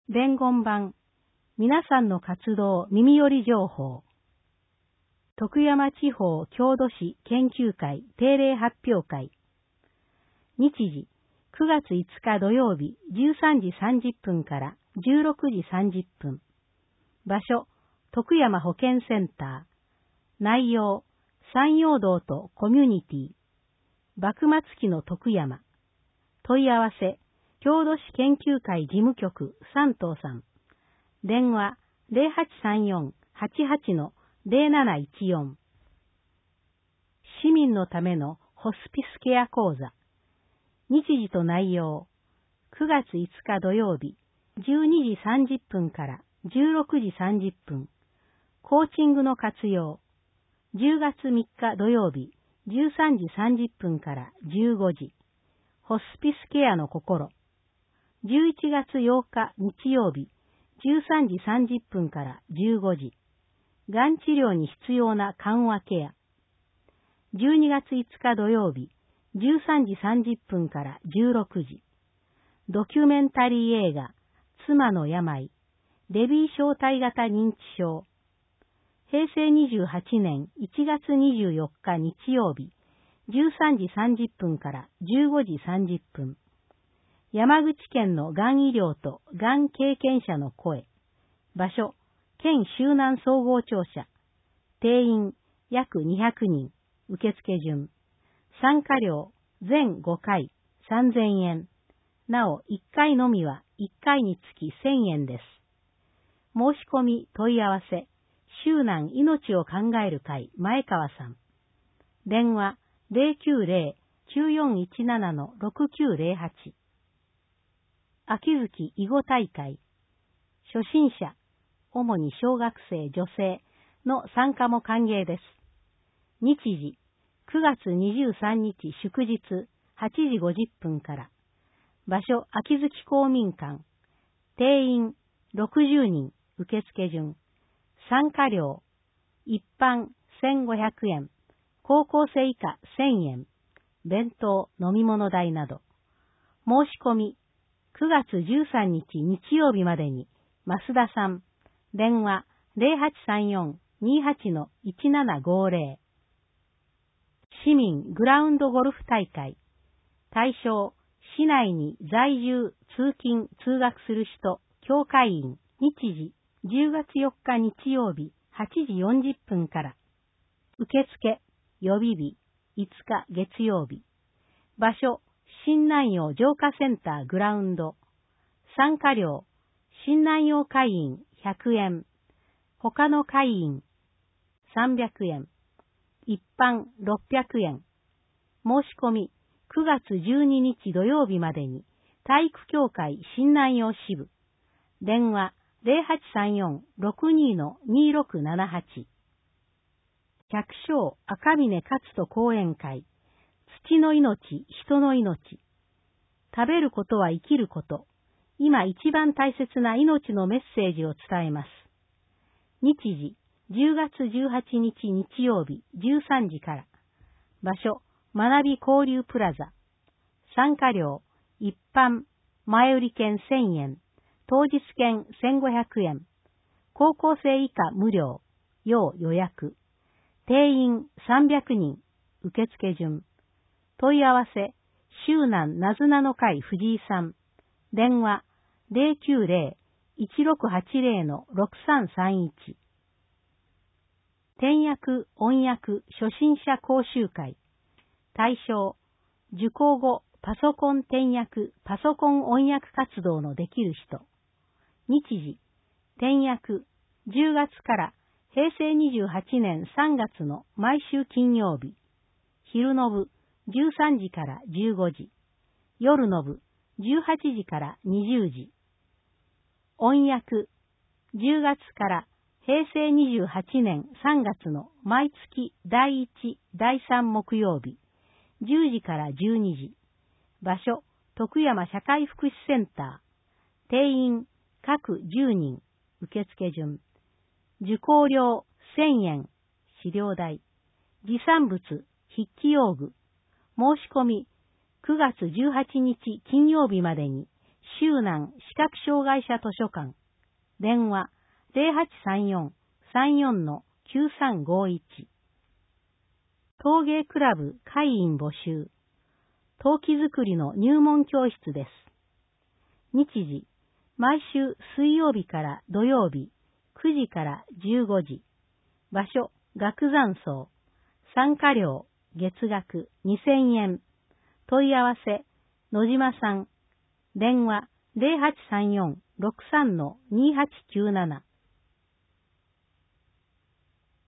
伝言版、皆さんの活動耳寄り情報。徳山地方郷土史研究会定例発表会。日時、9月5日土曜日13時30分から16時30分。場所、徳山保健センター。内容、山陽道とコミュニティ。幕末期の徳山。問い合わせ、郷土史研究会事務局山東さん。電話 0834-88-0714。市民のためのホスピスケア講座。日時と内容。9月5日土曜日、12時30分から16時30分。コーチングの活用。10月3日土曜日、13時30分から15時。ホスピスケアの心。11月8日日曜日、13時30分から15時。がん治療に必要な緩和ケア。12月5日土曜日、13時30分から16時。ドキュメンタリー映画、妻の病、レビー小体型認知症。平成28年1月24日日曜日、13時30分から15時30分。山口県のがん医療とがん経験者の声。場所、県周南総合庁舎。定員、約200人。受付順。参加料、全5回、3000円。なお、1回のみは1回につき1000円です。申し込み、問い合わせ、周南命を考える会、前川さん。電話、090-9417-6908。秋月囲碁大会。初心者、主に小学生女性の参加も歓迎です。日時、9月23日祝日8時50分から。場所、秋月公民館。定員60人、受付順。参加料、一般1500円、高校生以下1000円、弁当、飲み物代など。申し込み、9月13日日曜日までに、増田さん、電話 0834-28-1750。市民グラウンドゴルフ大会。対象、市内に在住、通勤、通学する人、協会員、日時、10月4日日曜日、8時40分から。受付、予備日、5日月曜日。場所、新南陽浄化センターグラウンド。参加料、新南陽会員100円。他の会員300円。一般600円。申し込み、9月12日土曜日までに、体育協会新南陽支部。電話0834-62-2678。百姓赤峰勝人講演会。土の命、人の命。食べることは生きること。今一番大切な命のメッセージを伝えます。日時、10月18日日曜日13時から。場所、学び交流プラザ。参加料、一般、前売り券1000円、当日券1500円。高校生以下無料、要予約。定員300人、受付順。問い合わせ、周南なずなの会藤井さん。電話、090-1680-6331。転訳、音訳、初心者講習会。対象、受講後、パソコン転訳、パソコン音訳活動のできる人。日時、転訳、10月から平成28年3月の毎週金曜日。昼の部、13時から15時。夜の部、18時から20時。音訳、10月から平成28年3月の毎月第1、第3木曜日。10時から12時。場所、徳山社会福祉センター。定員、各10人。受付順。受講料1000円。資料代。持参物、筆記用具。申し込み、9月18日金曜日までに、 周南視覚障害者図書館。電話0834-34-9351。陶芸クラブ会員募集。陶器作りの入門教室です。日時、毎週水曜日から土曜日、9時から15時。場所、岳山荘。参加料、月額2000円。問い合わせ、野島さん。電話0834-63-2897。